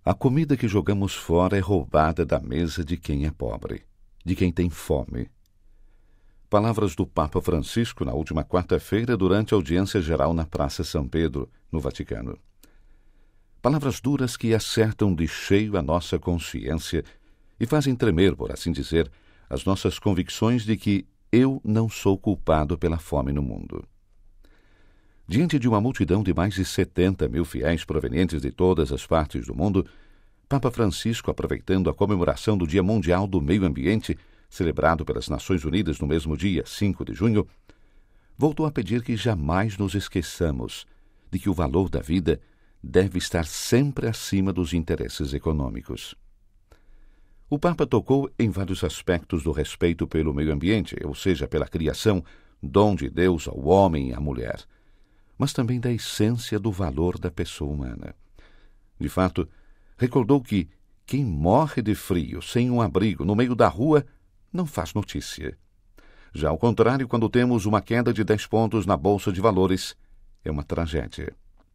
A comida que jogamos fora é roubada da mesa de quem é pobre, de quem tem fome. Palavras do Papa Francisco na última quarta-feira durante a audiência geral na Praça São Pedro, no Vaticano. Palavras duras que acertam de cheio a nossa consciência e fazem tremer, por assim dizer, as nossas convicções de que eu não sou culpado pela fome no mundo. Diante de uma multidão de mais de 70 mil fiéis provenientes de todas as partes do mundo, Papa Francisco, aproveitando a comemoração do Dia Mundial do Meio Ambiente, celebrado pelas Nações Unidas no mesmo dia, 5 de junho, voltou a pedir que jamais nos esqueçamos de que o valor da vida deve estar sempre acima dos interesses econômicos. O Papa tocou em vários aspectos do respeito pelo meio ambiente, ou seja, pela criação, dom de Deus ao homem e à mulher, mas também da essência do valor da pessoa humana. De fato, recordou que quem morre de frio, sem um abrigo, no meio da rua, não faz notícia. Já ao contrário, quando temos uma queda de 10 pontos na Bolsa de Valores, é uma tragédia.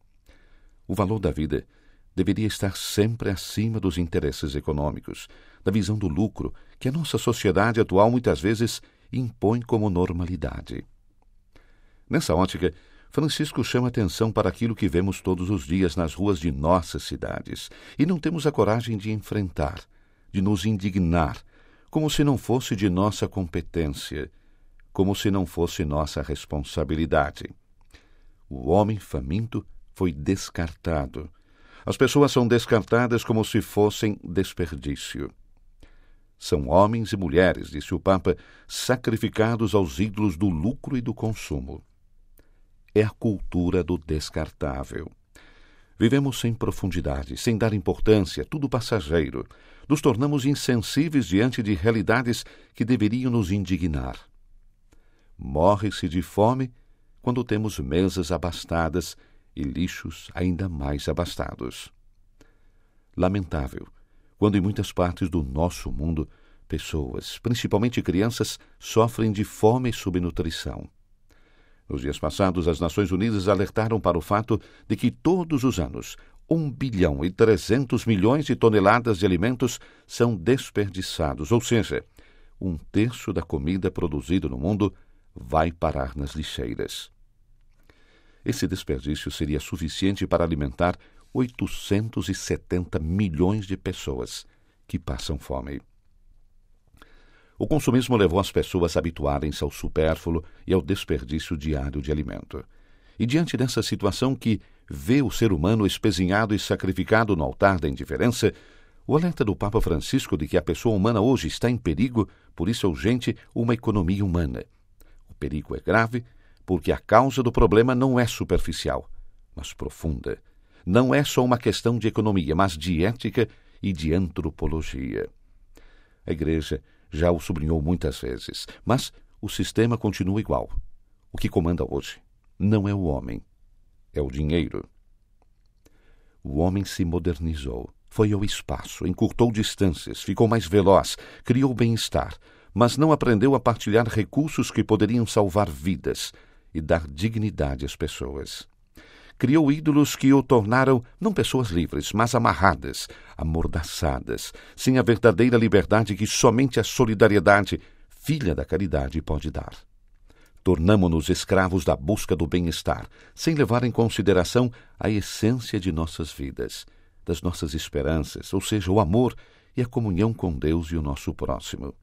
O valor da vida deveria estar sempre acima dos interesses econômicos, da visão do lucro que a nossa sociedade atual muitas vezes impõe como normalidade. Nessa ótica, Francisco chama atenção para aquilo que vemos todos os dias nas ruas de nossas cidades e não temos a coragem de enfrentar, de nos indignar, como se não fosse de nossa competência, como se não fosse nossa responsabilidade. O homem faminto foi descartado. As pessoas são descartadas como se fossem desperdício. São homens e mulheres, disse o Papa, sacrificados aos ídolos do lucro e do consumo. É a cultura do descartável. Vivemos sem profundidade, sem dar importância, tudo passageiro. Nos tornamos insensíveis diante de realidades que deveriam nos indignar. Morre-se de fome quando temos mesas abastadas e lixos ainda mais abastados. Lamentável, quando em muitas partes do nosso mundo, pessoas, principalmente crianças, sofrem de fome e subnutrição. Nos dias passados, as Nações Unidas alertaram para o fato de que todos os anos 1,3 bilhão de toneladas de alimentos são desperdiçados, ou seja, 1/3 da comida produzida no mundo vai parar nas lixeiras. Esse desperdício seria suficiente para alimentar 870 milhões de pessoas que passam fome. O consumismo levou as pessoas a habituarem-se ao supérfluo e ao desperdício diário de alimento. E diante dessa situação que vê o ser humano espezinhado e sacrificado no altar da indiferença, o alerta do Papa Francisco de que a pessoa humana hoje está em perigo, por isso é urgente uma economia humana. O perigo é grave porque a causa do problema não é superficial, mas profunda. Não é só uma questão de economia, mas de ética e de antropologia. A Igreja já o sublinhou muitas vezes, mas o sistema continua igual. O que comanda hoje não é o homem, é o dinheiro. O homem se modernizou, foi ao espaço, encurtou distâncias, ficou mais veloz, criou bem-estar, mas não aprendeu a partilhar recursos que poderiam salvar vidas e dar dignidade às pessoas. Criou ídolos que o tornaram não pessoas livres, mas amarradas, amordaçadas, sem a verdadeira liberdade que somente a solidariedade, filha da caridade, pode dar. Tornamo-nos escravos da busca do bem-estar, sem levar em consideração a essência de nossas vidas, das nossas esperanças, ou seja, o amor e a comunhão com Deus e o nosso próximo.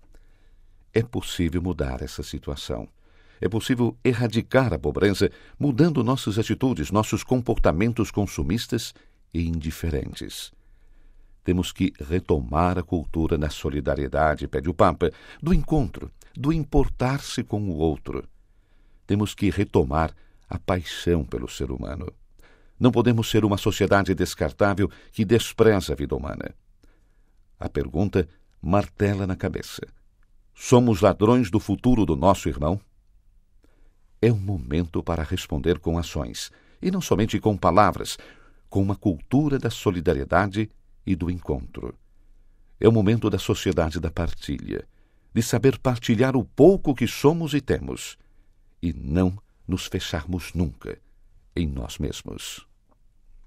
É possível mudar essa situação. É possível erradicar a pobreza mudando nossas atitudes, nossos comportamentos consumistas e indiferentes. Temos que retomar a cultura da solidariedade, pede o Papa, do encontro, do importar-se com o outro. Temos que retomar a paixão pelo ser humano. Não podemos ser uma sociedade descartável que despreza a vida humana. A pergunta martela na cabeça. Somos ladrões do futuro do nosso irmão? É um momento para responder com ações, e não somente com palavras, com uma cultura da solidariedade e do encontro. É o momento da sociedade da partilha, de saber partilhar o pouco que somos e temos, e não nos fecharmos nunca em nós mesmos.